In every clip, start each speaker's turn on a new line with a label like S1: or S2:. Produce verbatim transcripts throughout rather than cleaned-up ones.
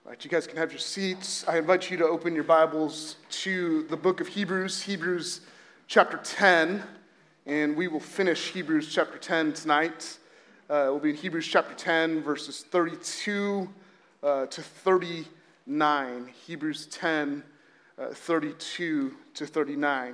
S1: All right, you guys can have your seats. I invite you to open your Bibles to the book of Hebrews, Hebrews chapter ten, and we will finish Hebrews chapter ten tonight. Uh, we'll be in Hebrews chapter ten, verses thirty-two uh, to thirty-nine. Hebrews ten, uh, thirty-two to thirty-nine.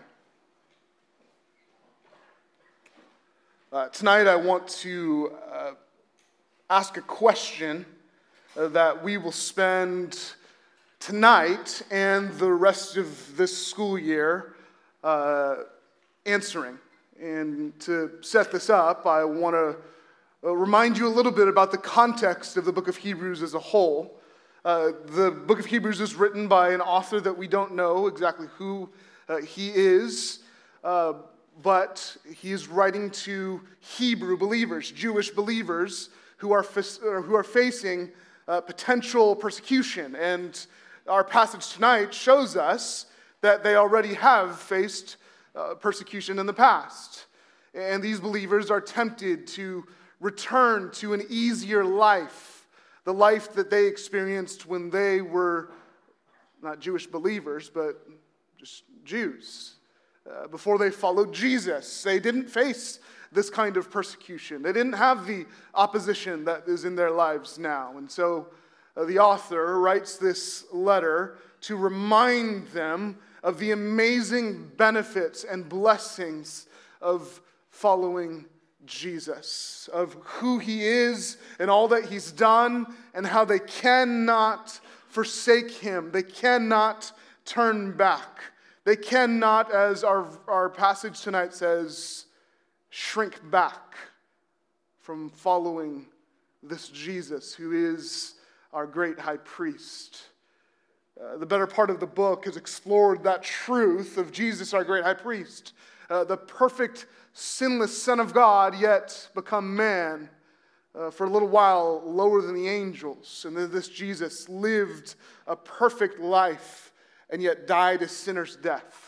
S1: Uh, tonight I want to uh, ask a question Uh, that we will spend tonight and the rest of this school year uh, answering. And to set this up, I want to uh, remind you a little bit about the context of the book of Hebrews as a whole. Uh, the book of Hebrews is written by an author that we don't know exactly who uh, he is, uh, but he is writing to Hebrew believers, Jewish believers who are, fa- who are facing Uh, potential persecution. And our passage tonight shows us that they already have faced uh, persecution in the past. And these believers are tempted to return to an easier life, the life that they experienced when they were not Jewish believers, but just Jews. Uh, before they followed Jesus, they didn't face this kind of persecution. They didn't have the opposition that is in their lives now. And so uh, the author writes this letter to remind them of the amazing benefits and blessings of following Jesus, of who he is and all that he's done, and how they cannot forsake him. They cannot turn back. They cannot, as our, our passage tonight says, shrink back from following this Jesus who is our great high priest. Uh, the better part of the book has explored that truth of Jesus, our great high priest, uh, the perfect, sinless Son of God, yet become man uh, for a little while lower than the angels. And then this Jesus lived a perfect life and yet died a sinner's death.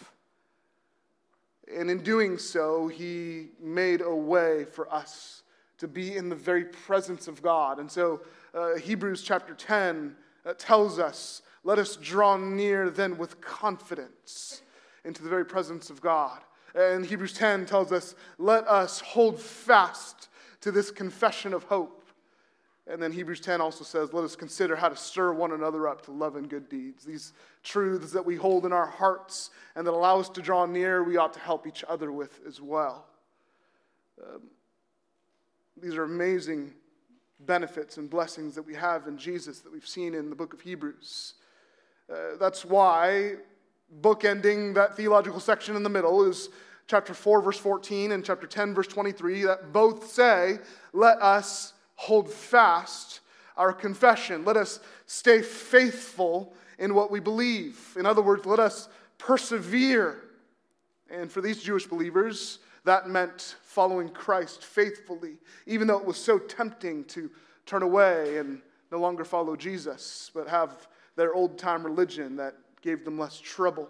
S1: And in doing so, he made a way for us to be in the very presence of God. And so uh, Hebrews chapter ten uh, tells us, let us draw near then with confidence into the very presence of God. And Hebrews ten tells us, let us hold fast to this confession of hope. And then Hebrews ten also says, let us consider how to stir one another up to love and good deeds. These truths that we hold in our hearts and that allow us to draw near, we ought to help each other with as well. Um, these are amazing benefits and blessings that we have in Jesus that we've seen in the book of Hebrews. Uh, that's why bookending that theological section in the middle is chapter four, verse fourteen, and chapter ten, verse twenty-three, that both say, let us hold fast our confession. Let us stay faithful in what we believe. In other words, let us persevere. And for these Jewish believers, that meant following Christ faithfully, even though it was so tempting to turn away and no longer follow Jesus, but have their old-time religion that gave them less trouble.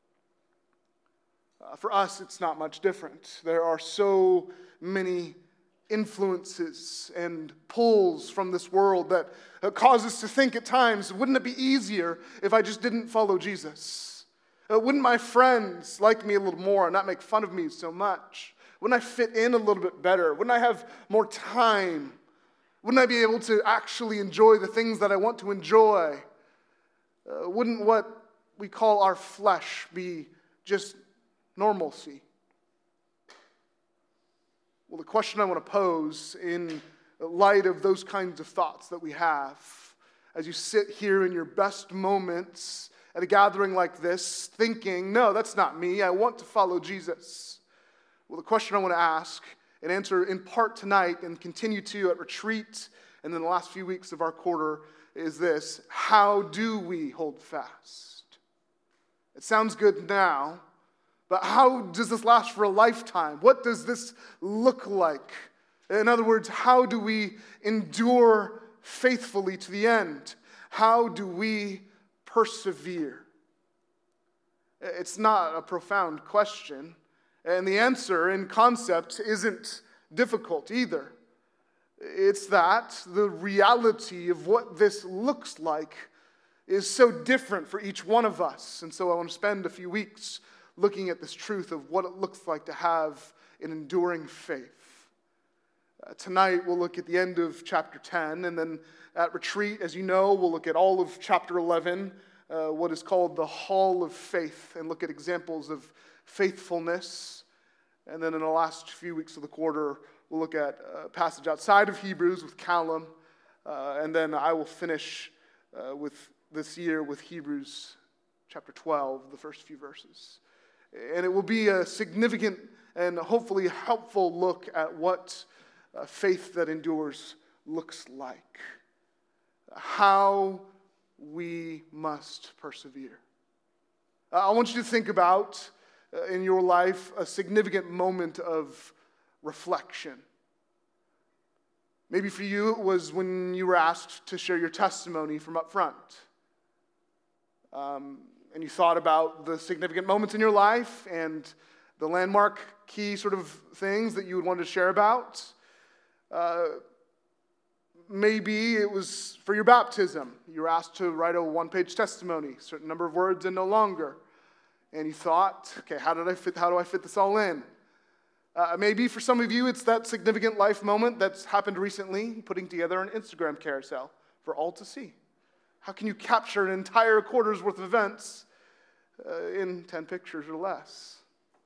S1: Uh, for us, it's not much different. There are so many influences and pulls from this world that cause us to think at times, wouldn't it be easier if I just didn't follow Jesus? Uh, wouldn't my friends like me a little more and not make fun of me so much? Wouldn't I fit in a little bit better? Wouldn't I have more time? Wouldn't I be able to actually enjoy the things that I want to enjoy? Uh, wouldn't what we call our flesh be just normalcy? Well, the question I want to pose in light of those kinds of thoughts that we have, as you sit here in your best moments at a gathering like this, thinking, no, that's not me, I want to follow Jesus. Well, the question I want to ask and answer in part tonight and continue to at retreat and then the last few weeks of our quarter is this: how do we hold fast? It sounds good now, but how does this last for a lifetime? What does this look like? In other words, how do we endure faithfully to the end? How do we persevere? It's not a profound question, and the answer in concept isn't difficult either. It's that the reality of what this looks like is so different for each one of us. And so I want to spend a few weeks looking at this truth of what it looks like to have an enduring faith. Uh, tonight we'll look at the end of chapter ten, and then at retreat, as you know, we'll look at all of chapter eleven, uh, what is called the Hall of Faith, and look at examples of faithfulness. And then in the last few weeks of the quarter, we'll look at a passage outside of Hebrews with Callum, uh, and then I will finish uh, with this year with Hebrews chapter twelve, the first few verses. And it will be a significant and hopefully helpful look at what uh, faith that endures looks like. How we must persevere. Uh, I want you to think about, uh, in your life, a significant moment of reflection. Maybe for you it was when you were asked to share your testimony from up front. Um, and you thought about the significant moments in your life and the landmark key sort of things that you would want to share about. Uh, maybe it was for your baptism. You were asked to write a one-page testimony, a certain number of words and no longer. And you thought, okay, how did I fit? How do I fit this all in? Uh, maybe for some of you, it's that significant life moment that's happened recently, putting together an Instagram carousel for all to see. How can you capture an entire quarter's worth of events uh, in ten pictures or less?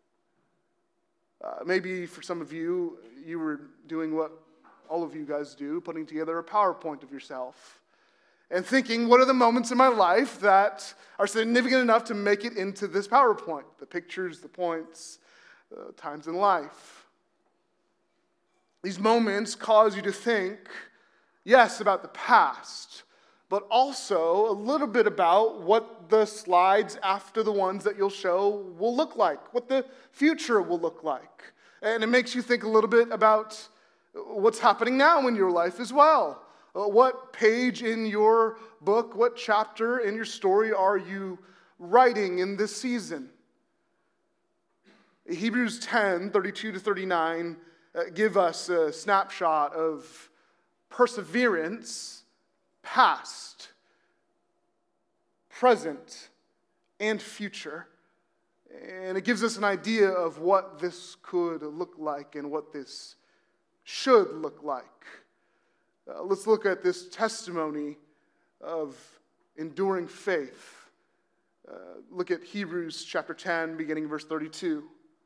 S1: Uh, maybe for some of you, you were doing what all of you guys do, putting together a PowerPoint of yourself and thinking, what are the moments in my life that are significant enough to make it into this PowerPoint? The pictures, the points, uh, times in life. These moments cause you to think, yes, about the past, but also a little bit about what the slides after the ones that you'll show will look like, what the future will look like. And it makes you think a little bit about what's happening now in your life as well. What page in your book, what chapter in your story are you writing in this season? Hebrews ten, thirty-two to thirty-nine uh, give us a snapshot of perseverance, past, present, and future. And it gives us an idea of what this could look like and what this should look like. Uh, let's look at this testimony of enduring faith. Uh, look at Hebrews chapter ten, beginning verse thirty-two.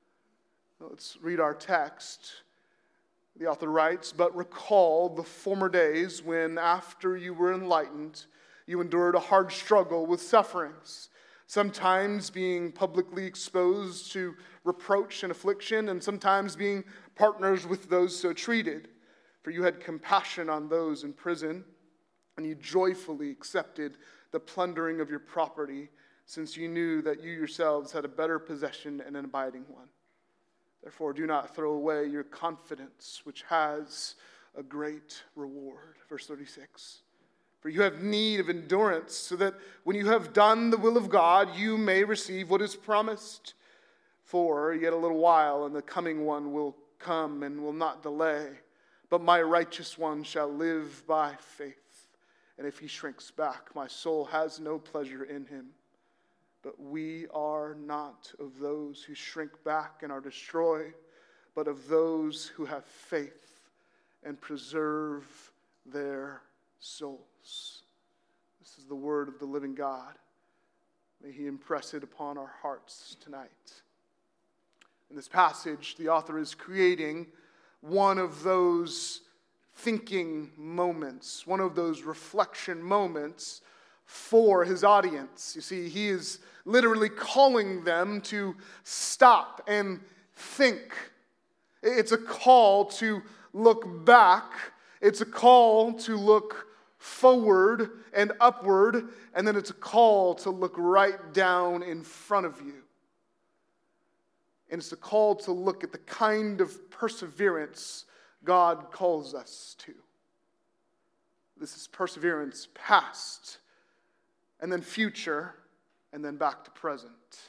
S1: Let's read our text. The author writes, "But recall the former days when, after you were enlightened, you endured a hard struggle with sufferings, sometimes being publicly exposed to reproach and affliction, and sometimes being partners with those so treated. For you had compassion on those in prison, and you joyfully accepted the plundering of your property, since you knew that you yourselves had a better possession and an abiding one. Therefore, do not throw away your confidence, which has a great reward." Verse thirty-six. "For you have need of endurance, so that when you have done the will of God, you may receive what is promised. For yet a little while, and the coming one will come and will not delay. But my righteous one shall live by faith. And if he shrinks back, my soul has no pleasure in him. But we are not of those who shrink back and are destroyed, but of those who have faith and preserve their souls." This is the word of the living God. May he impress it upon our hearts tonight. In this passage, the author is creating one of those thinking moments, one of those reflection moments for his audience. You see, he is literally calling them to stop and think. It's a call to look back. It's a call to look forward and upward. And then it's a call to look right down in front of you. And it's a call to look at the kind of perseverance God calls us to. This is perseverance past, and then future, and then back to present.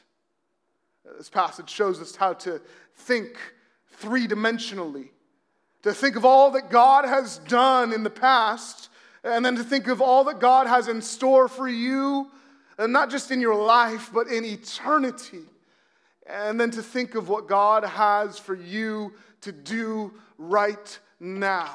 S1: This passage shows us how to think three-dimensionally, to think of all that God has done in the past, And then to think of all that God has in store for you, and not just in your life, but in eternity. And then to think of what God has for you to do right now.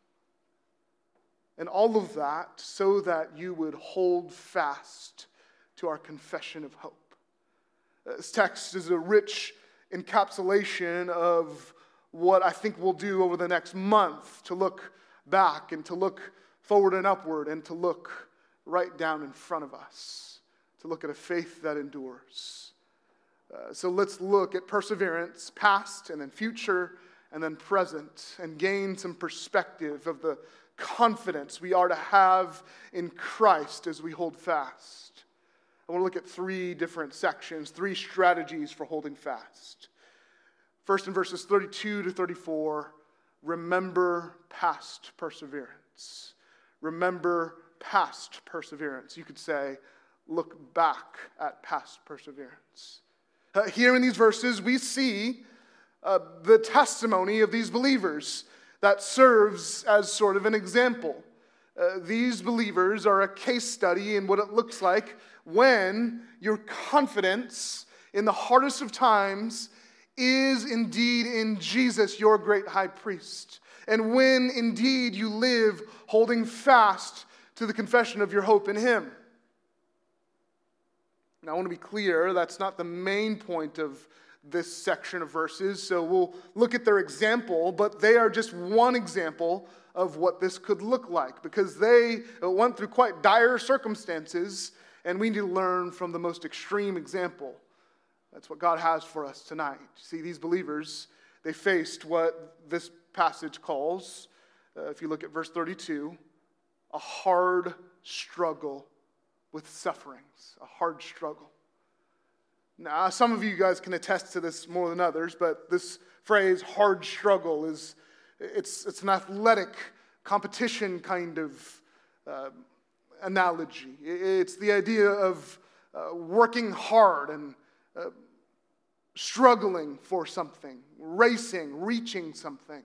S1: And all of that so that you would hold fast to our confession of hope. This text is a rich encapsulation of what I think we'll do over the next month, to look back and to look forward and upward and to look right down in front of us, to look at a faith that endures. Uh, so let's look at perseverance, past and then future and then present, and gain some perspective of the confidence we are to have in Christ as we hold fast. I want to look at three different sections, three strategies for holding fast. First, in verses thirty-two to thirty-four, remember past perseverance. Remember past perseverance. You could say, look back at past perseverance. Uh, here in these verses, we see uh, the testimony of these believers that serves as sort of an example. Uh, these believers are a case study in what it looks like when your confidence in the hardest of times is indeed in Jesus, your great high priest. And when indeed you live holding fast to the confession of your hope in him. Now I want to be clear, that's not the main point of this section of verses, so we'll look at their example, but they are just one example of what this could look like, because they went through quite dire circumstances, and we need to learn from the most extreme example. That's what God has for us tonight. See, these believers, they faced what this passage calls, uh, if you look at verse thirty-two, a hard struggle with sufferings, a hard struggle. Now, some of you guys can attest to this more than others, but this phrase, hard struggle, is it's, it's an athletic competition kind of uh, analogy. It's the idea of uh, working hard and uh, struggling for something, racing, reaching something.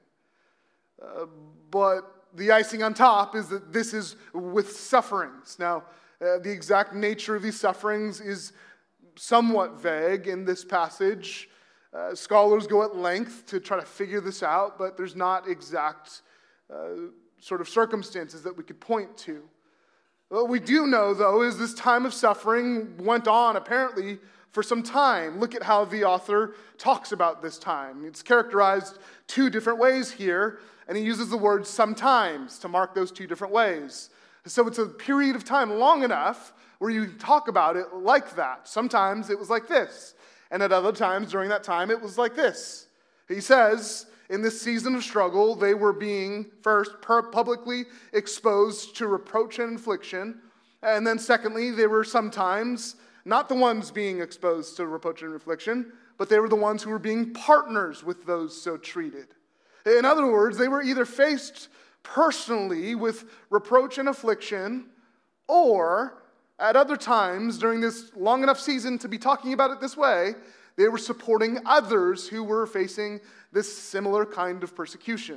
S1: Uh, but the icing on top is that this is with sufferings. Now, uh, the exact nature of these sufferings is somewhat vague in this passage. Uh, scholars go at length to try to figure this out, but there's not exact uh, sort of circumstances that we could point to. What we do know, though, is this time of suffering went on apparently for some time. Look at how the author talks about this time. It's characterized two different ways here, and he uses the word sometimes to mark those two different ways. So it's a period of time long enough where you talk about it like that. Sometimes it was like this, and at other times during that time it was like this. He says, in this season of struggle, they were being first publicly exposed to reproach and infliction, and then secondly, they were sometimes not the ones being exposed to reproach and infliction, but they were the ones who were being partners with those so treated. In other words, they were either faced personally with reproach and affliction, or at other times during this long enough season to be talking about it this way, they were supporting others who were facing this similar kind of persecution.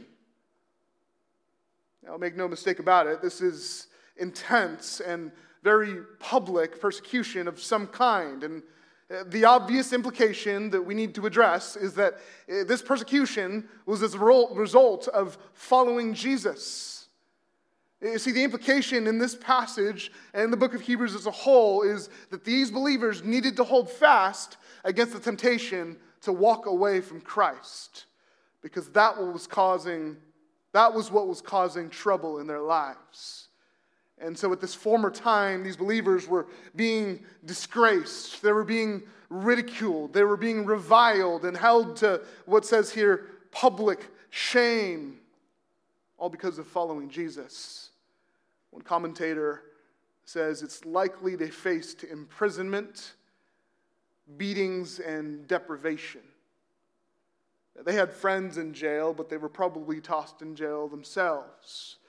S1: Now, make no mistake about it, this is intense and very public persecution of some kind. And the obvious implication that we need to address is that this persecution was as a result of following Jesus. You see, the implication in this passage and the book of Hebrews as a whole is that these believers needed to hold fast against the temptation to walk away from Christ, because that was causing, that was what was causing trouble in their lives. And so at this former time, these believers were being disgraced. They were being ridiculed. They were being reviled and held to what says here, public shame, all because of following Jesus. One commentator says it's likely they faced imprisonment, beatings, and deprivation. They had friends in jail, but they were probably tossed in jail themselves.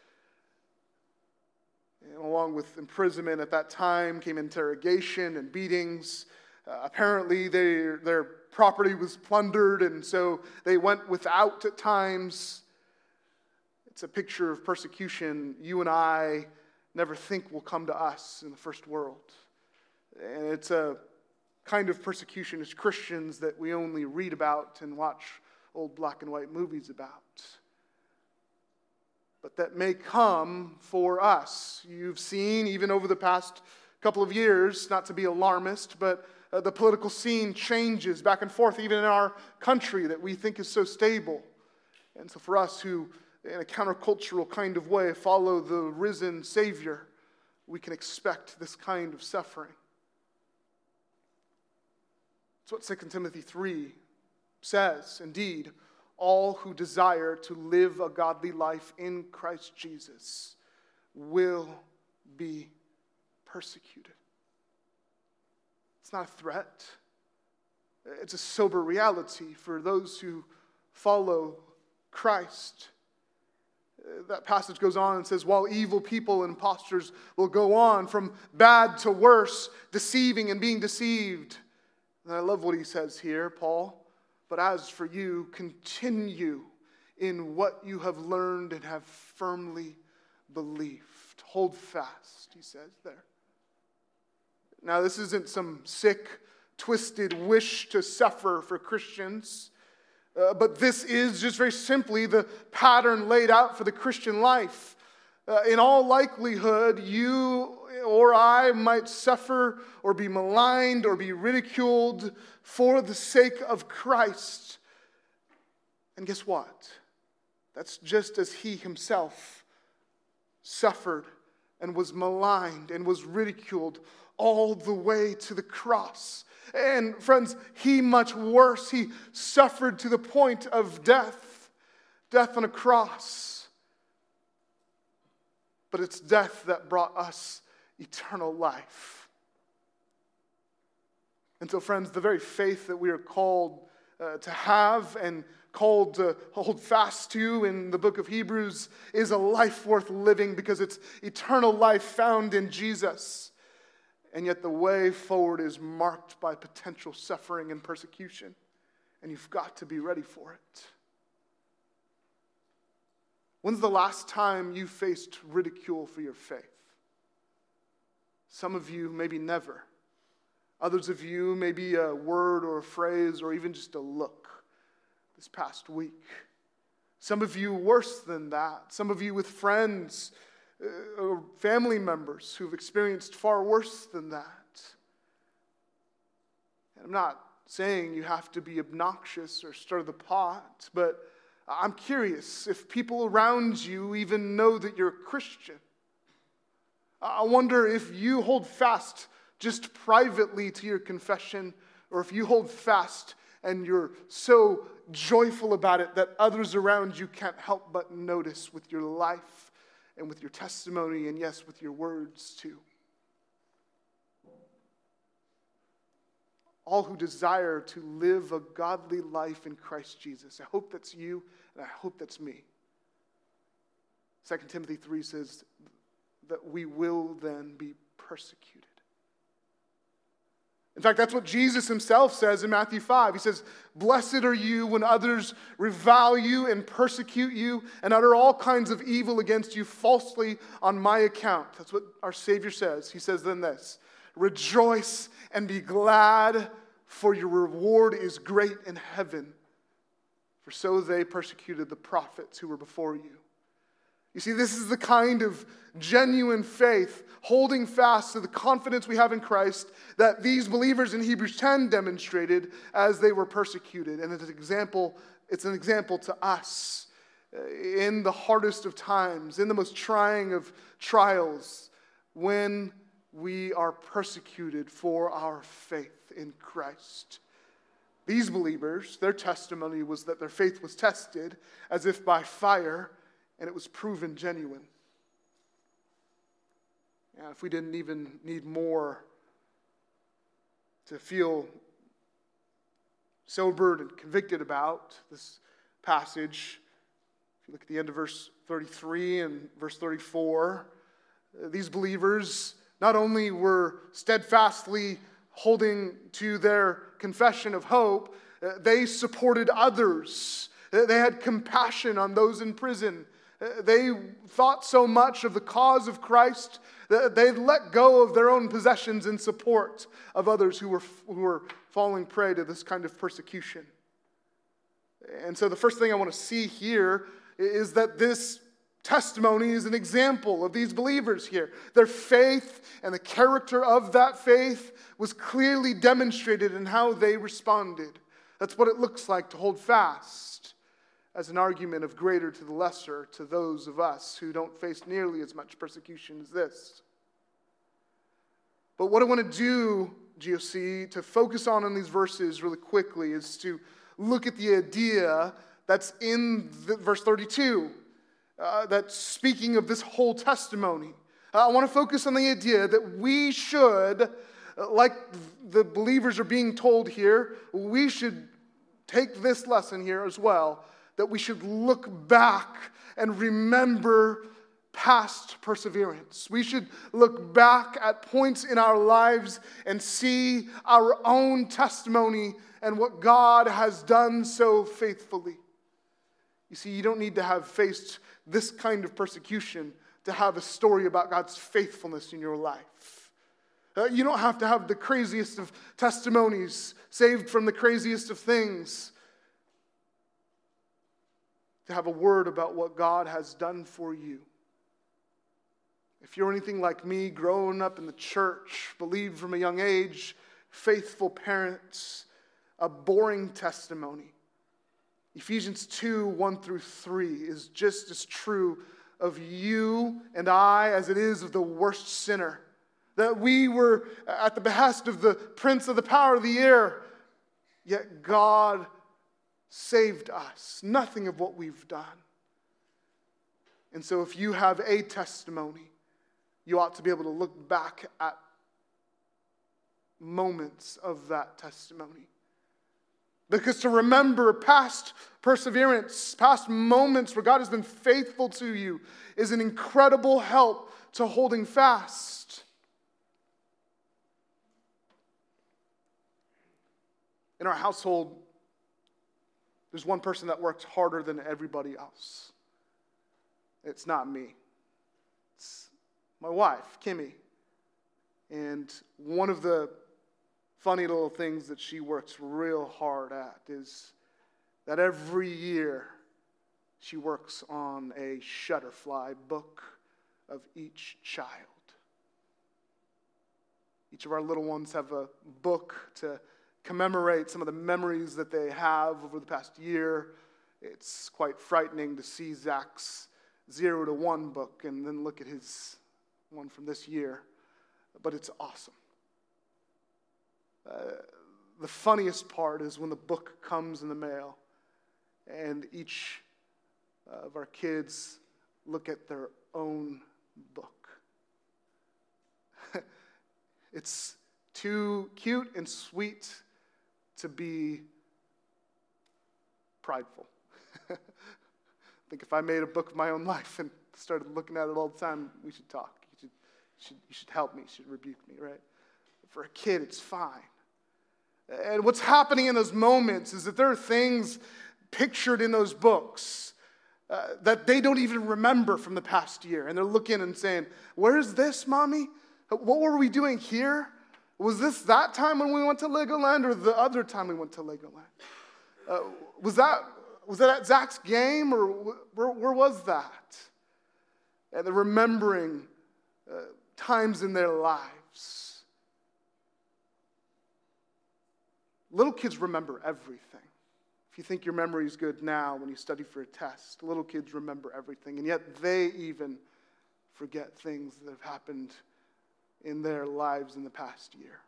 S1: And along with imprisonment at that time came interrogation and beatings. Uh, apparently they, their property was plundered, and so they went without at times. It's a picture of persecution you and I never think will come to us in the first world. And it's a kind of persecution as Christians that we only read about and watch old black and white movies about. But that may come for us. You've seen, even over the past couple of years, not to be alarmist, but uh, the political scene changes back and forth, even in our country that we think is so stable. And so for us who, in a countercultural kind of way, follow the risen Savior, we can expect this kind of suffering. That's what Second Timothy three says. Indeed, all who desire to live a godly life in Christ Jesus will be persecuted. It's not a threat. It's a sober reality for those who follow Christ. That passage goes on and says, while evil people and impostors will go on from bad to worse, deceiving and being deceived. And I love what he says here, Paul. But as for you, continue in what you have learned and have firmly believed. Hold fast, he says there. Now, this isn't some sick, twisted wish to suffer for Christians. Uh, but this is just very simply the pattern laid out for the Christian life. Uh, in all likelihood, you or I might suffer or be maligned or be ridiculed for the sake of Christ. And guess what? That's just as he himself suffered and was maligned and was ridiculed all the way to the cross. And friends, he much worse. He suffered to the point of death, death on a cross. But it's death that brought us eternal life. And so, friends, the very faith that we are called uh, to have and called to hold fast to in the book of Hebrews is a life worth living because it's eternal life found in Jesus. And yet the way forward is marked by potential suffering and persecution. And you've got to be ready for it. When's the last time you faced ridicule for your faith? Some of you, maybe never. Others of you, maybe a word or a phrase or even just a look this past week. Some of you worse than that. Some of you with friends uh, or family members who've experienced far worse than that. And I'm not saying you have to be obnoxious or stir the pot, but I'm curious if people around you even know that you're a Christian. I wonder if you hold fast just privately to your confession, or if you hold fast and you're so joyful about it that others around you can't help but notice with your life and with your testimony and, yes, with your words too. All who desire to live a godly life in Christ Jesus. I hope that's you, and I hope that's me. Second Timothy three says that we will then be persecuted. In fact, that's what Jesus himself says in Matthew five. He says, "Blessed are you when others revile you and persecute you and utter all kinds of evil against you falsely on my account." That's what our Savior says. He says then this, "Rejoice and be glad, for your reward is great in heaven. For so they persecuted the prophets who were before you." You see, this is the kind of genuine faith, holding fast to the confidence we have in Christ, that these believers in Hebrews ten demonstrated as they were persecuted. And it's an example, it's an example to us in the hardest of times, in the most trying of trials, when we are persecuted for our faith in Christ. These believers, their testimony was that their faith was tested as if by fire, and it was proven genuine. And if we didn't even need more to feel sobered and convicted about this passage, if you look at the end of verse thirty-three and verse thirty-four, these believers not only were steadfastly holding to their confession of hope, they supported others. They had compassion on those in prison. They thought so much of the cause of Christ that they'd let go of their own possessions in support of others who were, who were falling prey to this kind of persecution. And so the first thing I want to see here is that this testimony is an example of these believers here. Their faith and the character of that faith was clearly demonstrated in how they responded. That's what it looks like to hold fast as an argument of greater to the lesser to those of us who don't face nearly as much persecution as this. But what I want to do, G O C, to focus on in these verses really quickly is to look at the idea that's in the, verse thirty-two, uh, that's speaking of this whole testimony. Uh, I want to focus on the idea that we should, uh, like the believers are being told here, we should take this lesson here as well, that we should look back and remember past perseverance. We should look back at points in our lives and see our own testimony and what God has done so faithfully. You see, you don't need to have faced this kind of persecution to have a story about God's faithfulness in your life. Uh, you don't have to have the craziest of testimonies, saved from the craziest of things, to have a word about what God has done for you. If you're anything like me, growing up in the church, believed from a young age, faithful parents, a boring testimony. Ephesians two, one through three is just as true of you and I as it is of the worst sinner. That we were at the behest of the prince of the power of the air, yet God saved us. Nothing of what we've done. And so if you have a testimony, you ought to be able to look back at moments of that testimony. Because to remember past perseverance, past moments where God has been faithful to you is an incredible help to holding fast. In our household, there's one person that works harder than everybody else. It's not me. It's my wife, Kimmy. And one of the funny little things that she works real hard at is that every year she works on a Shutterfly book of each child. Each of our little ones have a book to commemorate some of the memories that they have over the past year. It's quite frightening to see Zach's zero to one book and then look at his one from this year. But it's awesome. Uh, the funniest part is when the book comes in the mail and each of our kids look at their own book. It's too cute and sweet to be prideful. I think if I made a book of my own life and started looking at it all the time, we should talk. You should, you should, you should help me. You should rebuke me, right? For a kid, it's fine. And what's happening in those moments is that there are things pictured in those books uh, that they don't even remember from the past year. And they're looking and saying, where's this, Mommy? What were we doing here? Was this that time when we went to Legoland or the other time we went to Legoland? Uh, was that was that at Zach's game or where, where was that? And they're remembering uh, times in their lives. Little kids remember everything. If you think your memory is good now when you study for a test, little kids remember everything. And yet they even forget things that have happened in their lives in the past year.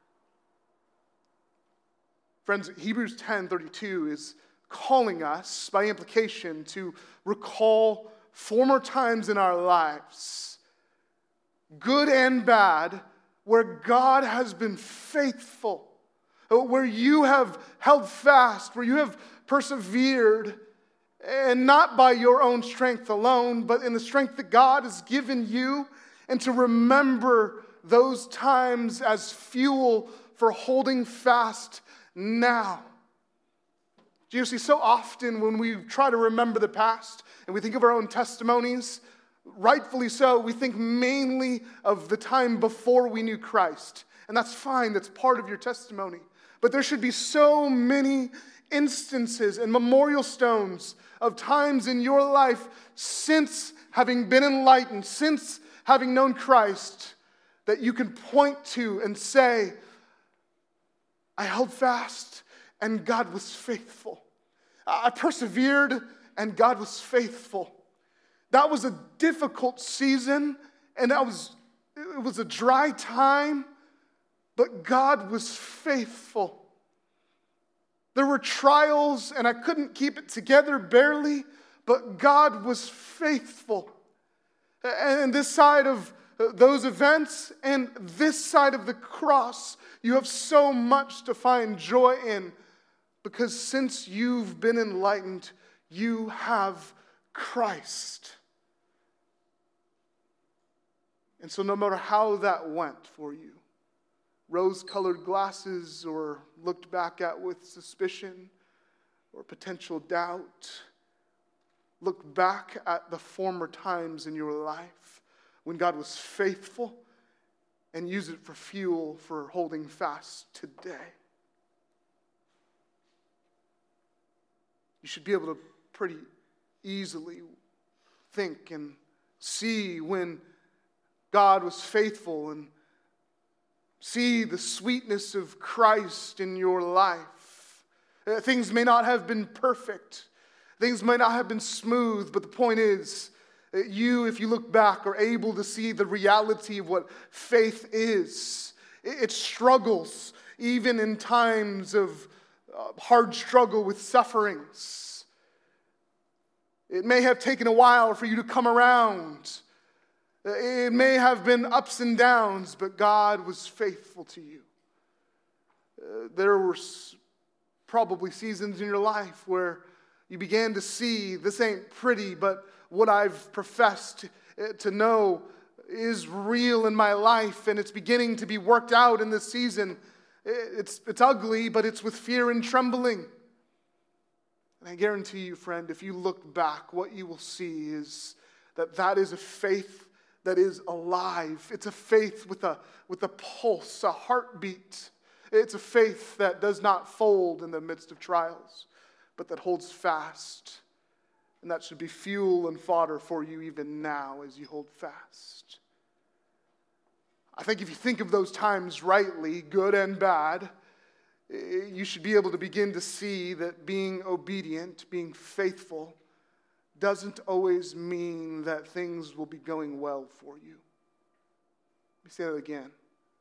S1: Friends, Hebrews ten thirty-two is calling us, by implication, to recall former times in our lives, good and bad, where God has been faithful, where you have held fast, where you have persevered, and not by your own strength alone, but in the strength that God has given you, and to remember those times as fuel for holding fast now. Do you see, so often when we try to remember the past and we think of our own testimonies, rightfully so, we think mainly of the time before we knew Christ. And that's fine, that's part of your testimony. But there should be so many instances and memorial stones of times in your life since having been enlightened, since having known Christ, that you can point to and say, I held fast and God was faithful. I persevered and God was faithful. That was a difficult season and that was it was a dry time, but God was faithful. There were trials and I couldn't keep it together barely, but God was faithful. And this side of those events and this side of the cross, you have so much to find joy in, because since you've been enlightened, you have Christ. And so no matter how that went for you, rose-colored glasses or looked back at with suspicion or potential doubt, look back at the former times in your life when God was faithful and use it for fuel for holding fast today. You should be able to pretty easily think and see when God was faithful and see the sweetness of Christ in your life. Uh, things may not have been perfect. Things may not have been smooth, but the point is that you, if you look back, are able to see the reality of what faith is. It, it struggles, even in times of uh, hard struggle with sufferings. It may have taken a while for you to come around. It may have been ups and downs, but God was faithful to you. Uh, there were s- probably seasons in your life where you began to see, this ain't pretty, but what I've professed to know is real in my life, and it's beginning to be worked out in this season. It's, it's ugly, but it's with fear and trembling. And I guarantee you, friend, if you look back, what you will see is that that is a faith that is alive. It's a faith with a, with a pulse, a heartbeat. It's a faith that does not fold in the midst of trials, but that holds fast. And that should be fuel and fodder for you even now as you hold fast. I think if you think of those times rightly, good and bad, you should be able to begin to see that being obedient, being faithful, doesn't always mean that things will be going well for you. Let me say that again.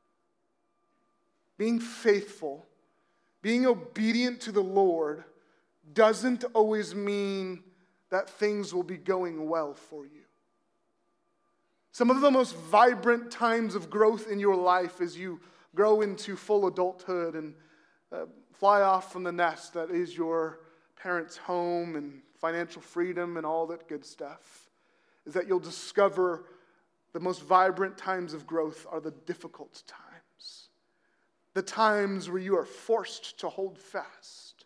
S1: Being faithful, being obedient to the Lord, doesn't always mean that things will be going well for you. Some of the most vibrant times of growth in your life as you grow into full adulthood and uh, fly off from the nest that is your parents' home and financial freedom and all that good stuff, is that you'll discover the most vibrant times of growth are the difficult times. The times where you are forced to hold fast.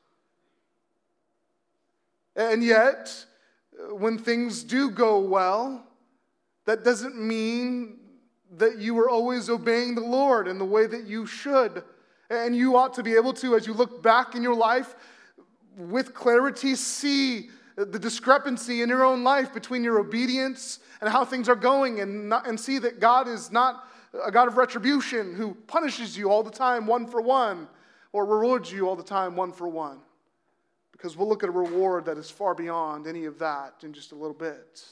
S1: And yet, when things do go well, that doesn't mean that you are always obeying the Lord in the way that you should. And you ought to be able to, as you look back in your life, with clarity see the discrepancy in your own life between your obedience and how things are going, and, not, and see that God is not a God of retribution who punishes you all the time one for one or rewards you all the time one for one. Because we'll look at a reward that is far beyond any of that in just a little bit.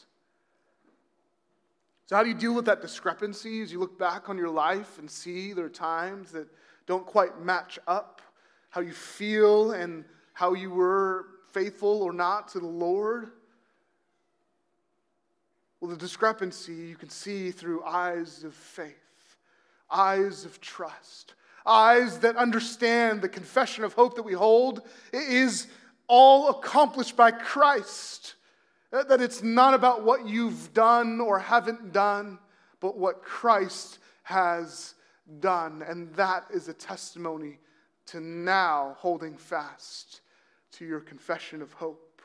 S1: So how do you deal with that discrepancy as you look back on your life and see there are times that don't quite match up how you feel and how you were faithful or not to the Lord? Well, the discrepancy you can see through eyes of faith, eyes of trust, eyes that understand the confession of hope that we hold is all accomplished by Christ. That it's not about what you've done or haven't done, but what Christ has done. And that is a testimony to now holding fast to your confession of hope.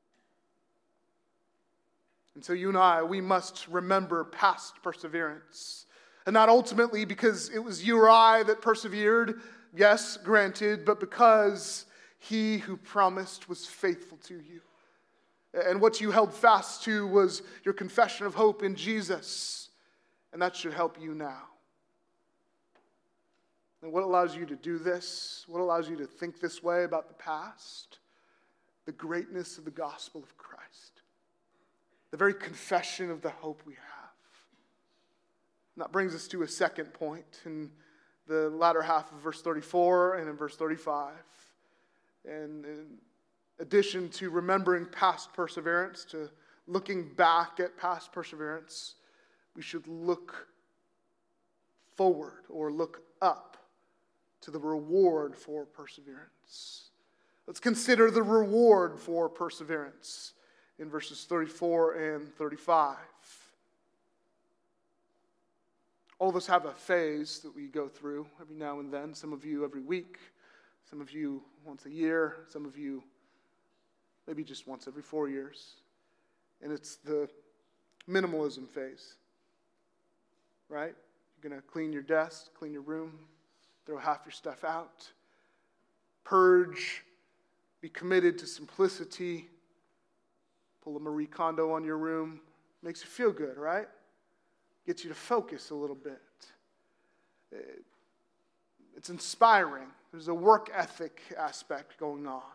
S1: And so you and I, we must remember past perseverance. And not ultimately because it was you or I that persevered, yes, granted, but because he who promised was faithful to you. And what you held fast to was your confession of hope in Jesus. And that should help you now. And what allows you to do this? What allows you to think this way about the past? The greatness of the gospel of Christ. The very confession of the hope we have. And that brings us to a second point in the latter half of verse thirty-four and in verse thirty-five. And in addition to remembering past perseverance, to looking back at past perseverance, we should look forward or look up to the reward for perseverance. Let's consider the reward for perseverance in verses thirty-four and thirty-five. All of us have a phase that we go through every now and then. Some of you every week, some of you once a year, some of you maybe just once every four years. And it's the minimalism phase, right? You're going to clean your desk, clean your room, throw half your stuff out, purge, be committed to simplicity, pull a Marie Kondo on your room. Makes you feel good, right? Gets you to focus a little bit. It's inspiring. There's a work ethic aspect going on.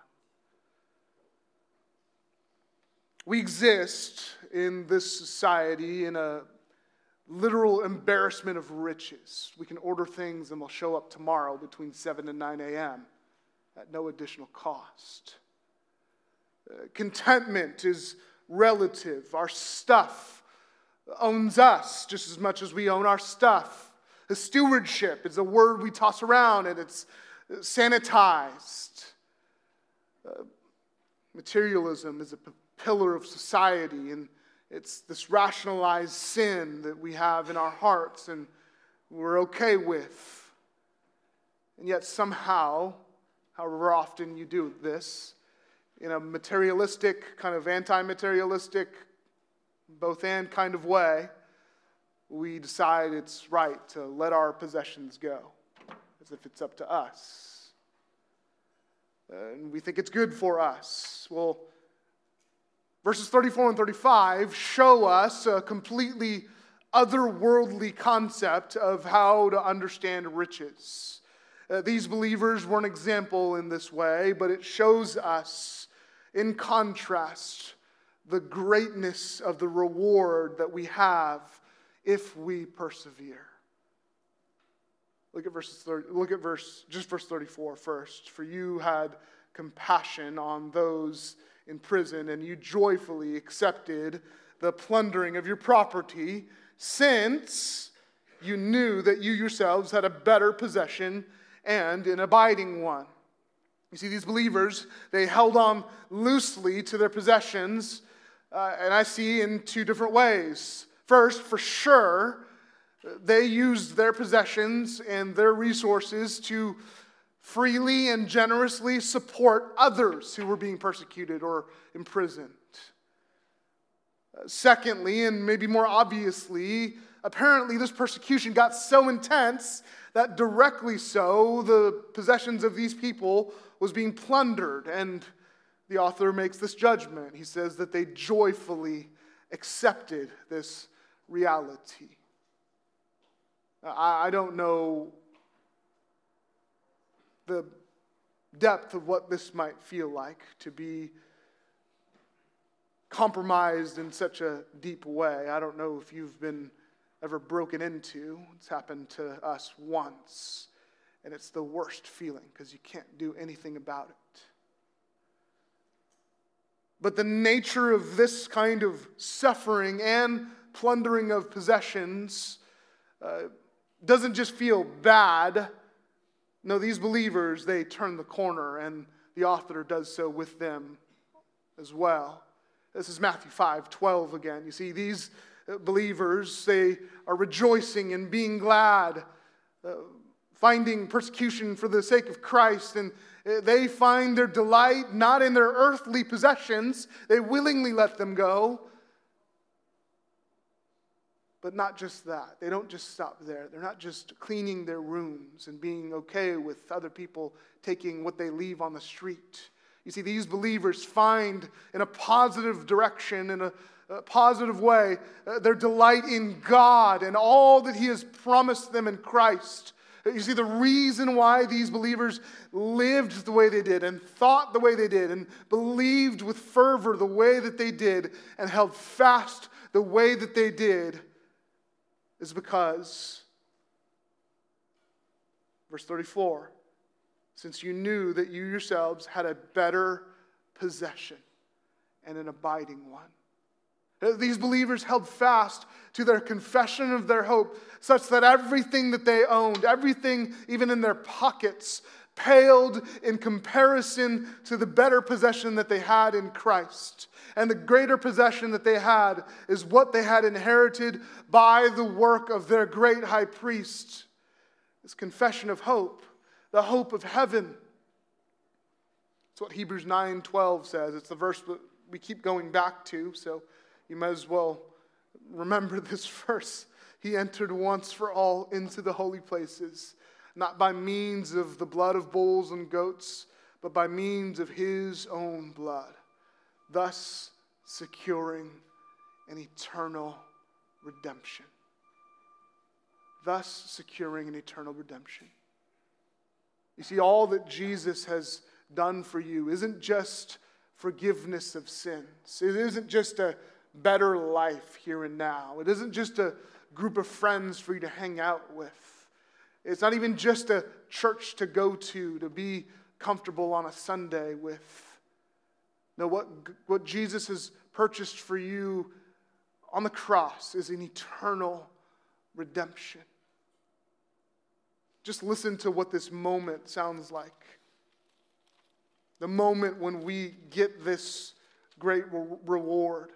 S1: We exist in this society in a literal embarrassment of riches. We can order things and they'll show up tomorrow between seven and nine a.m. at no additional cost. Uh, contentment is relative. Our stuff owns us just as much as we own our stuff. The stewardship is a word we toss around and it's sanitized. Uh, materialism is a p- pillar of society, and it's this rationalized sin that we have in our hearts and we're okay with. And yet somehow, however often you do this, in a materialistic, kind of anti-materialistic, both and kind of way, we decide it's right to let our possessions go, as if it's up to us. And we think it's good for us. Well, verses thirty-four and thirty-five show us a completely otherworldly concept of how to understand riches. Uh, these believers were an example in this way, but it shows us, in contrast, the greatness of the reward that we have if we persevere. Look at verses thirty, look at verse just verse thirty-four first. For you had compassion on those in prison, and you joyfully accepted the plundering of your property, since you knew that you yourselves had a better possession and an abiding one. You see, these believers, they held on loosely to their possessions. Uh, and I see in two different ways. First, for sure, they used their possessions and their resources to freely and generously support others who were being persecuted or imprisoned. Uh, secondly, and maybe more obviously, apparently this persecution got so intense that directly so, the possessions of these people was being plundered. And the author makes this judgment. He says that they joyfully accepted this reality. I don't know the depth of what this might feel like to be compromised in such a deep way. I don't know if you've been ever broken into. It's happened to us once. And it's the worst feeling because you can't do anything about it. But the nature of this kind of suffering and plundering of possessions uh, doesn't just feel bad. No, these believers, they turn the corner, and the author does so with them as well. This is Matthew five twelve again. You see, these believers, they are rejoicing and being glad uh, finding persecution for the sake of Christ, and they find their delight not in their earthly possessions. They willingly let them go. But not just that. They don't just stop there. They're not just cleaning their rooms and being okay with other people taking what they leave on the street. You see, these believers find in a positive direction, in a, a positive way, uh, their delight in God and all that He has promised them in Christ. You see, the reason why these believers lived the way they did and thought the way they did and believed with fervor the way that they did and held fast the way that they did is because, verse thirty-four, since you knew that you yourselves had a better possession and an abiding one. These believers held fast to their confession of their hope, such that everything that they owned, everything even in their pockets, paled in comparison to the better possession that they had in Christ. And the greater possession that they had is what they had inherited by the work of their great high priest. This confession of hope, the hope of heaven. That's what Hebrews nine twelve says. It's the verse that we keep going back to, so you might as well remember this verse. He entered once for all into the holy places, not by means of the blood of bulls and goats, but by means of His own blood, thus securing an eternal redemption. Thus securing an eternal redemption. You see, all that Jesus has done for you isn't just forgiveness of sins. It isn't just a better life here and now. It isn't just a group of friends for you to hang out with. It's not even just a church to go to, to be comfortable on a Sunday with. No, what, what Jesus has purchased for you on the cross is an eternal redemption. Just listen to what this moment sounds like. The moment when we get this great re- reward.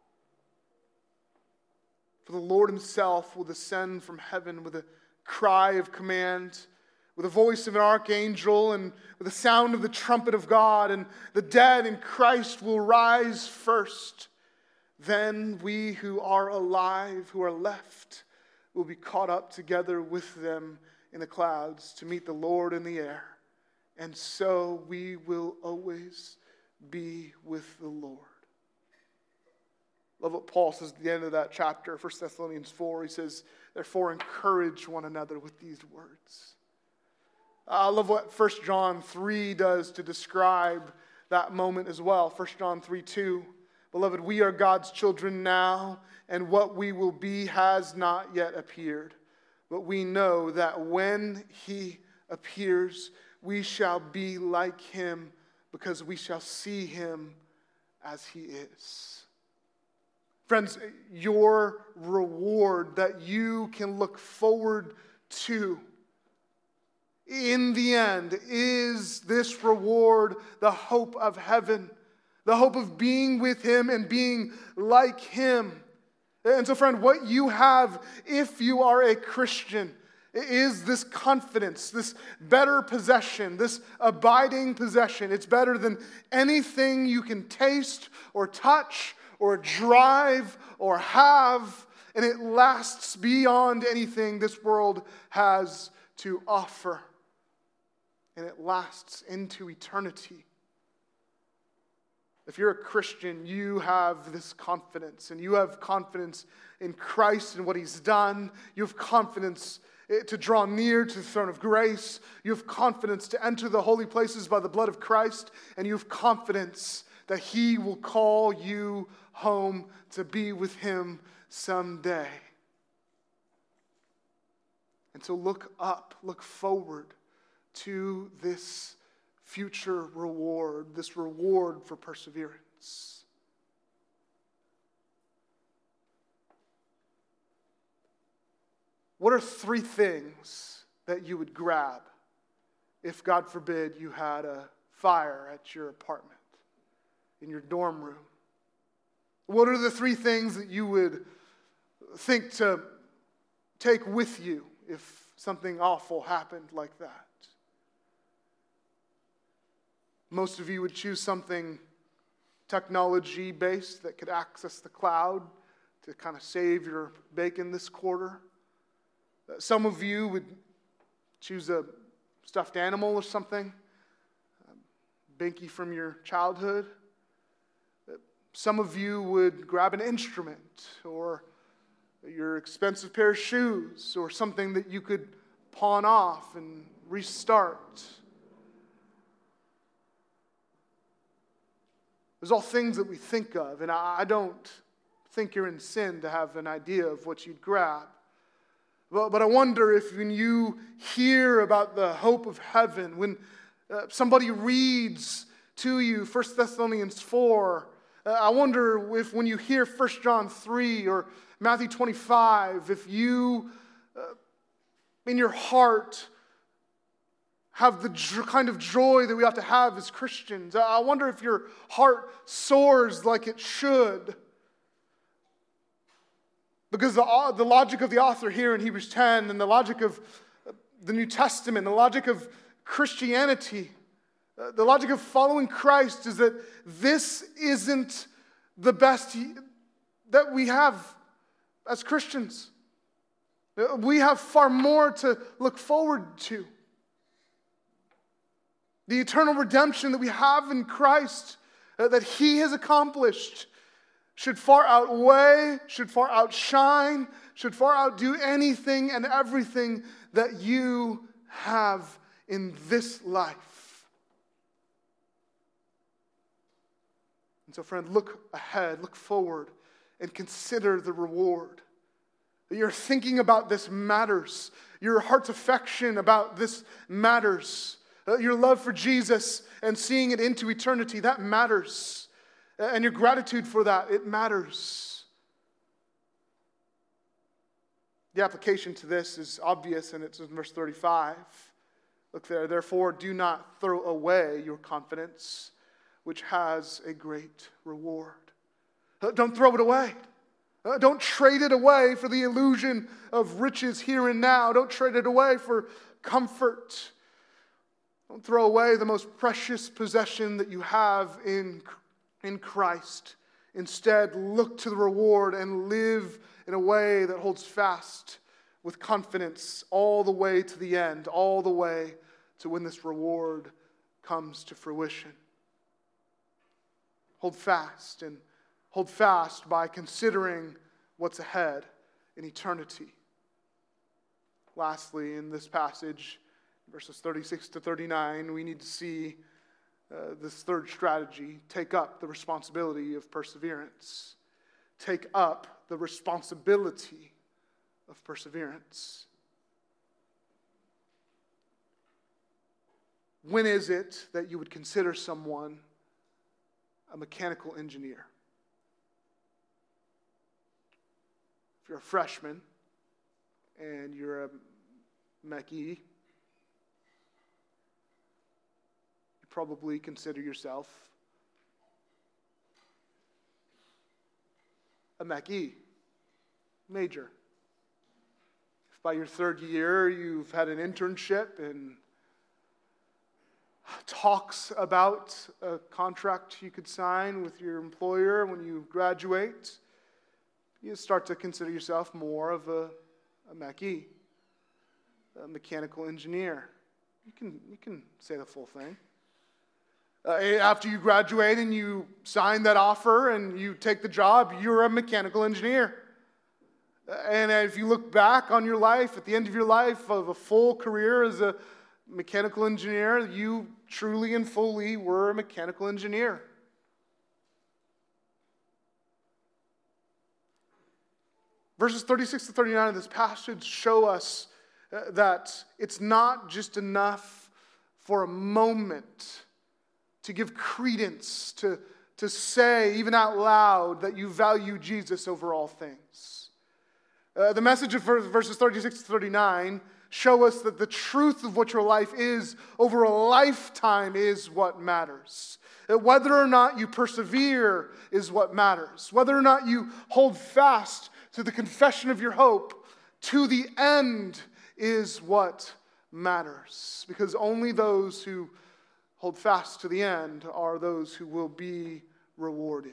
S1: For the Lord Himself will descend from heaven with a cry of command, with the voice of an archangel, and with the sound of the trumpet of God, and the dead in Christ will rise first. Then we who are alive, who are left, will be caught up together with them in the clouds to meet the Lord in the air. And so we will always be with the Lord. Love what Paul says at the end of that chapter, First Thessalonians four. He says, therefore encourage one another with these words. I love what First John three does to describe that moment as well. First John three two. Beloved, we are God's children now, and what we will be has not yet appeared. But we know that when He appears, we shall be like Him, because we shall see Him as He is. Friends, your reward that you can look forward to in the end is this reward, the hope of heaven, the hope of being with Him and being like Him. And so, friend, what you have if you are a Christian is this confidence, this better possession, this abiding possession. It's better than anything you can taste or touch or drive or have, and it lasts beyond anything this world has to offer. And it lasts into eternity. If you're a Christian, you have this confidence, and you have confidence in Christ and what He's done. You have confidence to draw near to the throne of grace. You have confidence to enter the holy places by the blood of Christ, and you have confidence that He will call you home to be with Him someday. And so look up, look forward to this future reward, this reward for perseverance. What are three things that you would grab if, God forbid, you had a fire at your apartment, in your dorm room? What are the three things that you would think to take with you if something awful happened like that. Most of you would choose something technology-based that could access the cloud to kind of save your bacon this quarter. Some of you would choose a stuffed animal or something, binky from your childhood. Some of you would grab an instrument or your expensive pair of shoes or something that you could pawn off and restart. There's all things that we think of, and I don't think you're in sin to have an idea of what you'd grab. But, but I wonder if when you hear about the hope of heaven, when uh, somebody reads to you First Thessalonians four, uh, I wonder if when you hear First John three or Matthew twenty-five, if you, uh, in your heart, have the jo- kind of joy that we ought to have as Christians. I wonder if your heart soars like it should. Because the, the logic of the author here in Hebrews ten and the logic of the New Testament, the logic of Christianity, uh, the logic of following Christ is that this isn't the best he, that we have as Christians. We have far more to look forward to. The eternal redemption that we have in Christ, uh, that He has accomplished, should far outweigh, should far outshine, should far outdo anything and everything that you have in this life. And so, friend, look ahead, look forward, and consider the reward. Your thinking about this matters. Your heart's affection about this matters. Uh, your love for Jesus and seeing it into eternity, that matters. Uh, and your gratitude for that, it matters. The application to this is obvious, and it's in verse thirty-five. Look there. Therefore, do not throw away your confidence, which has a great reward. Uh, don't throw it away. Uh, don't trade it away for the illusion of riches here and now. Don't trade it away for comfort. Don't throw away the most precious possession that you have in, in Christ. Instead, look to the reward and live in a way that holds fast with confidence all the way to the end, all the way to when this reward comes to fruition. Hold fast, and hold fast by considering what's ahead in eternity. Lastly, in this passage, verses thirty-six to thirty-nine, we need to see uh, this third strategy: take up the responsibility of perseverance. Take up the responsibility of perseverance. When is it that you would consider someone a mechanical engineer? If you're a freshman and you're a mechie, probably consider yourself a mechie major. If by your third year you've had an internship and talks about a contract you could sign with your employer when you graduate, you start to consider yourself more of a, a mechie, a mechanical engineer. You can, you can say the full thing. Uh, after you graduate and you sign that offer and you take the job, you're a mechanical engineer. Uh, and if you look back on your life, at the end of your life of a full career as a mechanical engineer, you truly and fully were a mechanical engineer. Verses thirty-six to thirty-nine of this passage show us uh, that it's not just enough for a moment to give credence, to, to say, even out loud, that you value Jesus over all things. Uh, the message of verses thirty-six to thirty-nine show us that the truth of what your life is over a lifetime is what matters. That whether or not you persevere is what matters. Whether or not you hold fast to the confession of your hope to the end is what matters. Because only those who hold fast to the end are those who will be rewarded.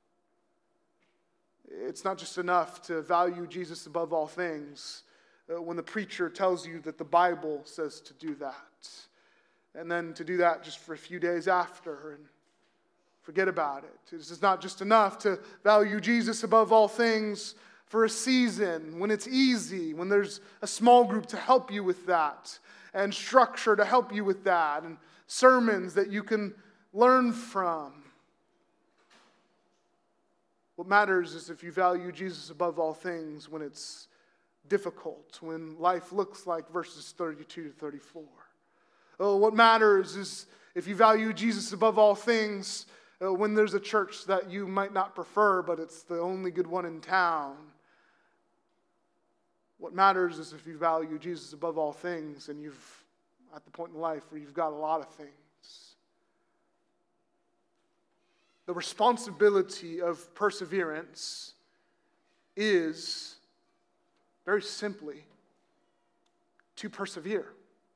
S1: It's not just enough to value Jesus above all things uh, when the preacher tells you that the Bible says to do that. And then to do that just for a few days after and forget about it. It's not just enough to value Jesus above all things for a season, when it's easy, when there's a small group to help you with that, and structure to help you with that, and sermons that you can learn from. What matters is if you value Jesus above all things when it's difficult, when life looks like verses thirty-two to thirty-four. Oh, what matters is if you value Jesus above all things uh, when there's a church that you might not prefer, but it's the only good one in town. What matters is if you value Jesus above all things and you've at the point in life where you've got a lot of things. The responsibility of perseverance is, very simply, to persevere.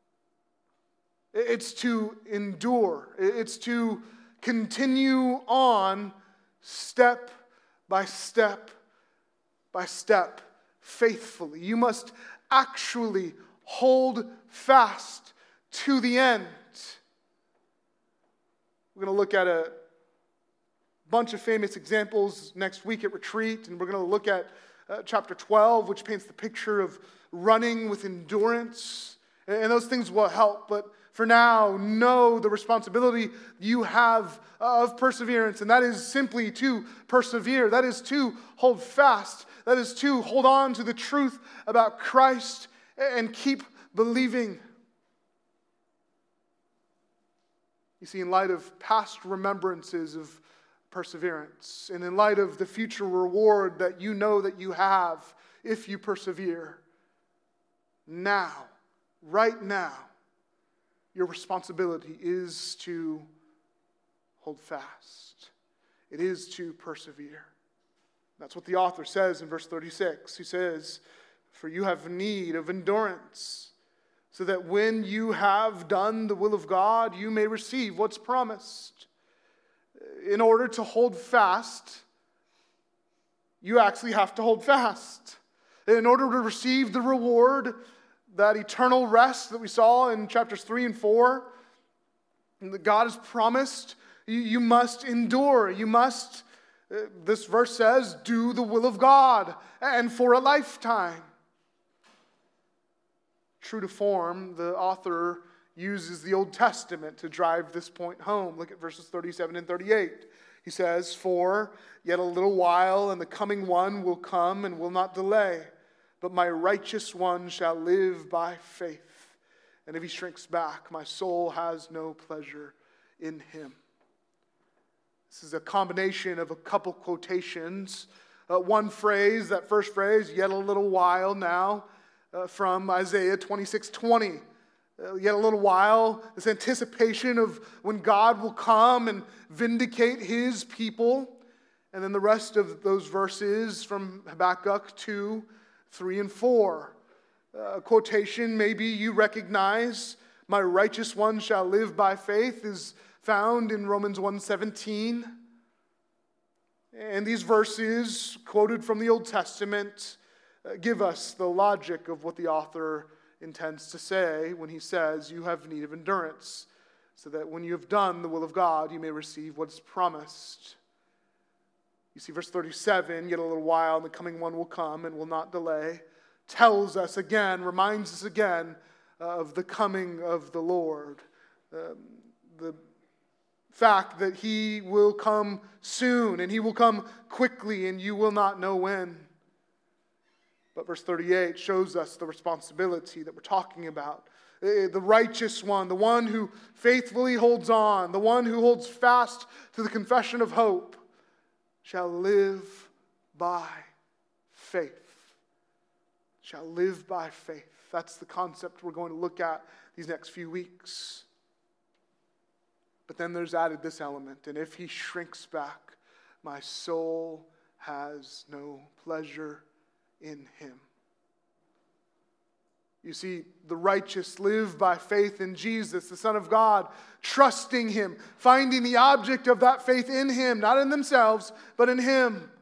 S1: It's to endure. It's to continue on step by step by step faithfully. You must actually hold fast to the end. We're going to look at a bunch of famous examples next week at retreat, and we're going to look at uh, chapter twelve, which paints the picture of running with endurance, and those things will help. But for now, know the responsibility you have of perseverance, and that is simply to persevere. That is to hold fast. That is to hold on to the truth about Christ and keep believing. You see, in light of past remembrances of perseverance, and in light of the future reward that you know that you have if you persevere, now, right now, your responsibility is to hold fast. It is to persevere. That's what the author says in verse thirty-six. He says, "For you have need of endurance, so that when you have done the will of God, you may receive what's promised." In order to hold fast, you actually have to hold fast. In order to receive the reward, that eternal rest that we saw in chapters three and four, and that God has promised, you, you must endure. You must, uh, this verse says, do the will of God, and for a lifetime. True to form, the author uses the Old Testament to drive this point home. Look at verses thirty-seven and thirty-eight. He says, "For yet a little while, and the coming one will come and will not delay. But my righteous one shall live by faith. And if he shrinks back, my soul has no pleasure in him." This is a combination of a couple quotations. Uh, one phrase, that first phrase, "yet a little while now," uh, from Isaiah twenty-six twenty. Uh, yet a little while, this anticipation of when God will come and vindicate his people. And then the rest of those verses from Habakkuk two, three, and four. Uh, a quotation maybe you recognize, "My righteous one shall live by faith," is found in Romans one seventeen. And these verses, quoted from the Old Testament, uh, give us the logic of what the author intends to say when he says, "You have need of endurance, so that when you have done the will of God, you may receive what is promised." You see, verse thirty-seven, "Yet a little while, and the coming one will come and will not delay," tells us again, reminds us again of the coming of the Lord. Um, the fact that he will come soon, and he will come quickly, and you will not know when. But verse thirty-eight shows us the responsibility that we're talking about. The righteous one, the one who faithfully holds on, the one who holds fast to the confession of hope, shall live by faith. Shall live by faith. That's the concept we're going to look at these next few weeks. But then there's added this element, "And if he shrinks back, my soul has no pleasure in him." You see, the righteous live by faith in Jesus, the Son of God, trusting Him, finding the object of that faith in Him, not in themselves, but in Him.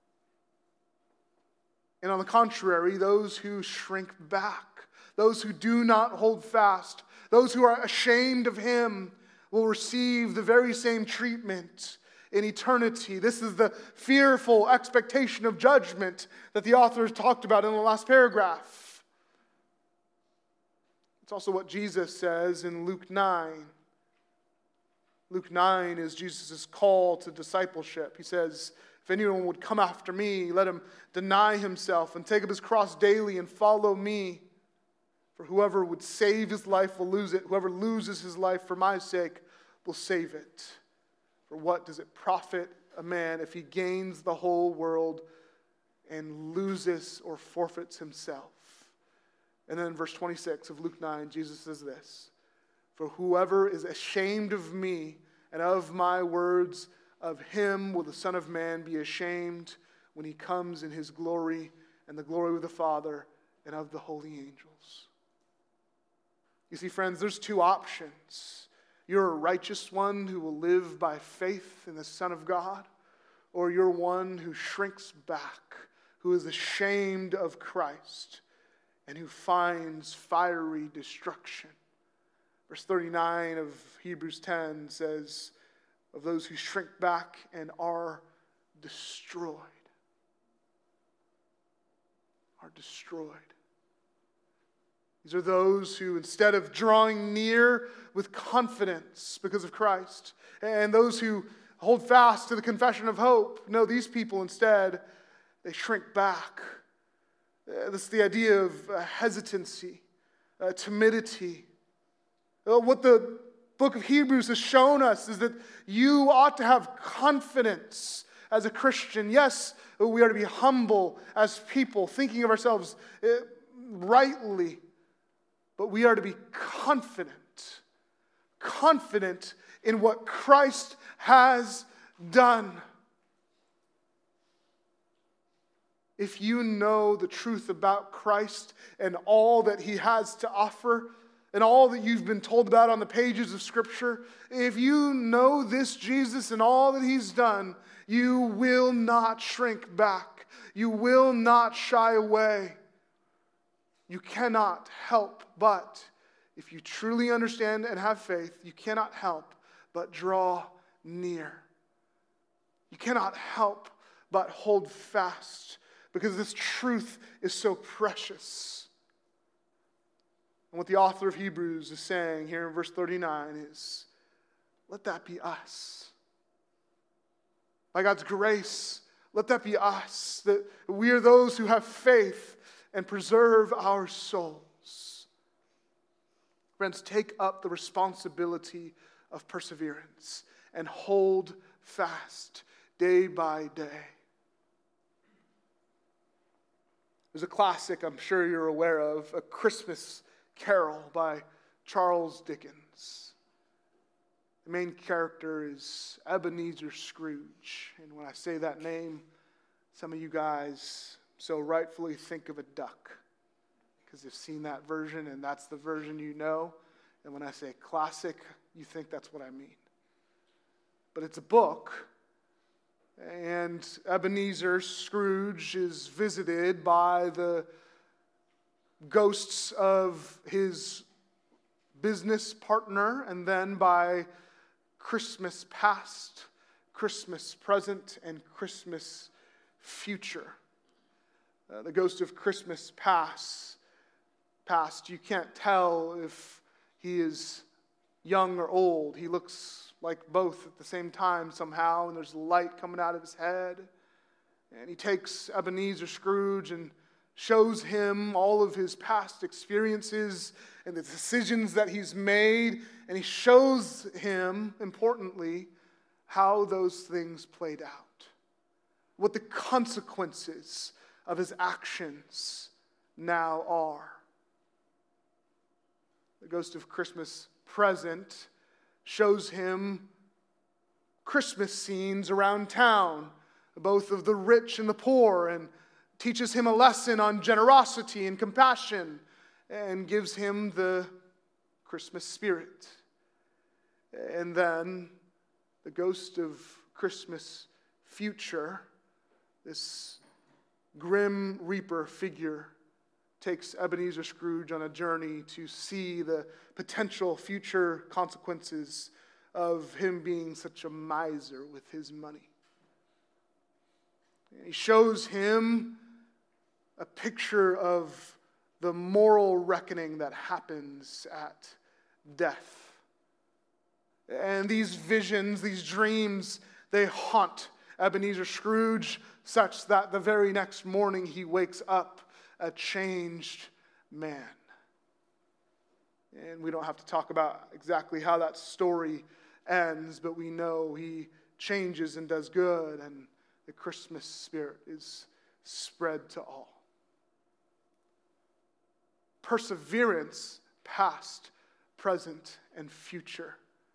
S1: And on the contrary, those who shrink back, those who do not hold fast, those who are ashamed of Him will receive the very same treatment in eternity. This is the fearful expectation of judgment that the author talked about in the last paragraph. It's also what Jesus says in Luke nine. Luke nine is Jesus' call to discipleship. He says, if anyone would come after me, let him deny himself and take up his cross daily and follow me. For whoever would save his life will lose it. Whoever loses his life for my sake will save it. For what does it profit a man if he gains the whole world and loses or forfeits himself? And then in verse twenty-six of Luke nine, Jesus says this, for whoever is ashamed of me and of my words, of him will the Son of Man be ashamed when he comes in his glory and the glory of the Father and of the holy angels. You see, friends, there's two options. You're a righteous one who will live by faith in the Son of God, or you're one who shrinks back, who is ashamed of Christ, and who finds fiery destruction. Verse thirty-nine of Hebrews ten says, of those who shrink back and are destroyed. Are destroyed. These are those who, instead of drawing near with confidence because of Christ, and those who hold fast to the confession of hope, no, these people instead, they shrink back. Uh, this is the idea of uh, hesitancy, uh, timidity. Uh, what the book of Hebrews has shown us is that you ought to have confidence as a Christian. Yes, we are to be humble as people, thinking of ourselves uh, rightly, but we are to be confident, confident in what Christ has done. If you know the truth about Christ and all that He has to offer, and all that you've been told about on the pages of Scripture, if you know this Jesus and all that He's done, you will not shrink back. You will not shy away. You cannot help but, if you truly understand and have faith, you cannot help but draw near. You cannot help but hold fast, because this truth is so precious. And what the author of Hebrews is saying here in verse thirty-nine is, let that be us. By God's grace, let that be us, that we are those who have faith and preserve our souls. Friends, take up the responsibility of perseverance and hold fast day by day. There's a classic I'm sure you're aware of, A Christmas Carol by Charles Dickens. The main character is Ebenezer Scrooge. And when I say that name, some of you guys so rightfully think of a duck, because you've seen that version and that's the version you know. And when I say classic, you think that's what I mean. But it's a book, and Ebenezer Scrooge is visited by the ghosts of his business partner, and then by Christmas past, Christmas present, and Christmas future. Uh, the ghost of Christmas past, past, you can't tell if he is young or old. He looks like both at the same time somehow, and there's light coming out of his head. And he takes Ebenezer Scrooge and shows him all of his past experiences and the decisions that he's made, and he shows him, importantly, how those things played out, what the consequences of his actions now are. The ghost of Christmas present shows him Christmas scenes around town, both of the rich and the poor, and teaches him a lesson on generosity and compassion. and gives him the Christmas spirit. And then the ghost of Christmas future, this grim reaper figure, takes Ebenezer Scrooge on a journey to see the potential future consequences of him being such a miser with his money. He shows him a picture of the moral reckoning that happens at death. And these visions, these dreams, they haunt Ebenezer Scrooge such that the very next morning he wakes up a changed man. And we don't have to talk about exactly how that story ends, but we know he changes and does good, and the Christmas spirit is spread to all. Perseverance, past, present, and future,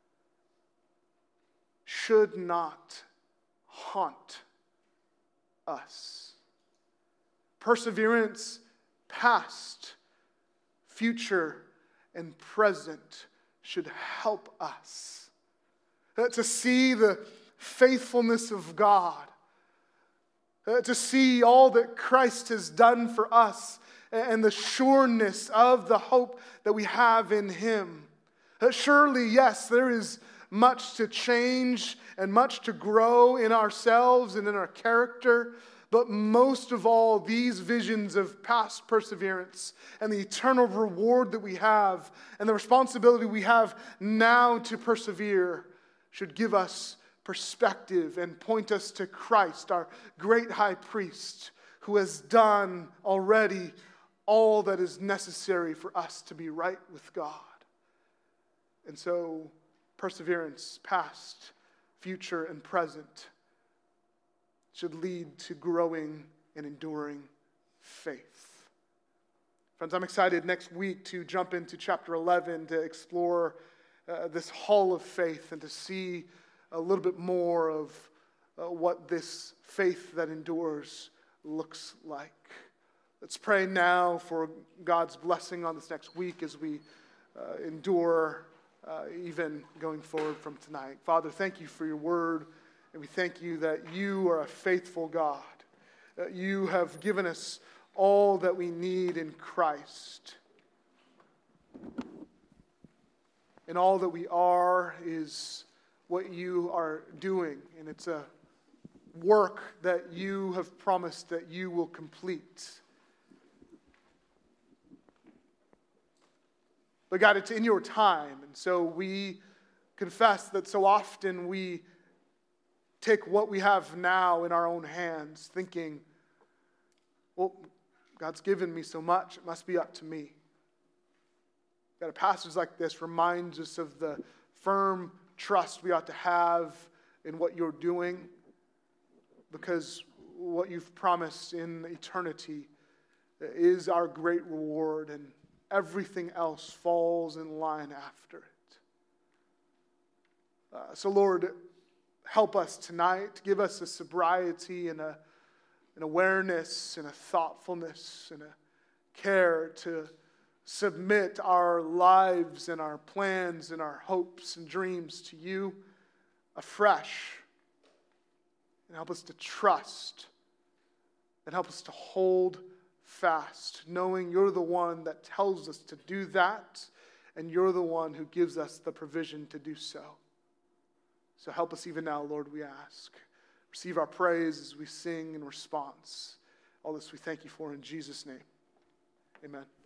S1: should not haunt us. Perseverance, past, future, and present should help us to see the faithfulness of God, to see all that Christ has done for us and the sureness of the hope that we have in Him. Surely, yes, there is much to change and much to grow in ourselves and in our character. But most of all, these visions of past perseverance and the eternal reward that we have and the responsibility we have now to persevere should give us perspective and point us to Christ, our great high priest, who has done already all that is necessary for us to be right with God. And so, perseverance, past, future, and present, should lead to growing and enduring faith. Friends, I'm excited next week to jump into chapter eleven to explore uh, this hall of faith and to see a little bit more of uh, what this faith that endures looks like. Let's pray now for God's blessing on this next week as we uh, endure uh, even going forward from tonight. Father, thank you for your word. And we thank you that you are a faithful God, that you have given us all that we need in Christ. And all that we are is what you are doing. And it's a work that you have promised that you will complete. But God, it's in your time. And so we confess that so often we take what we have now in our own hands, thinking, well, God's given me so much, it must be up to me. God, a passage like this reminds us of the firm trust we ought to have in what you're doing, because what you've promised in eternity is our great reward, and everything else falls in line after it. Uh, so, Lord, help us tonight. Give us a sobriety and a, an awareness and a thoughtfulness and a care to submit our lives and our plans and our hopes and dreams to you afresh. And help us to trust and help us to hold fast, knowing you're the one that tells us to do that, and you're the one who gives us the provision to do so. So help us even now, Lord, we ask. Receive our praise as we sing in response. All this we thank you for in Jesus' name. Amen.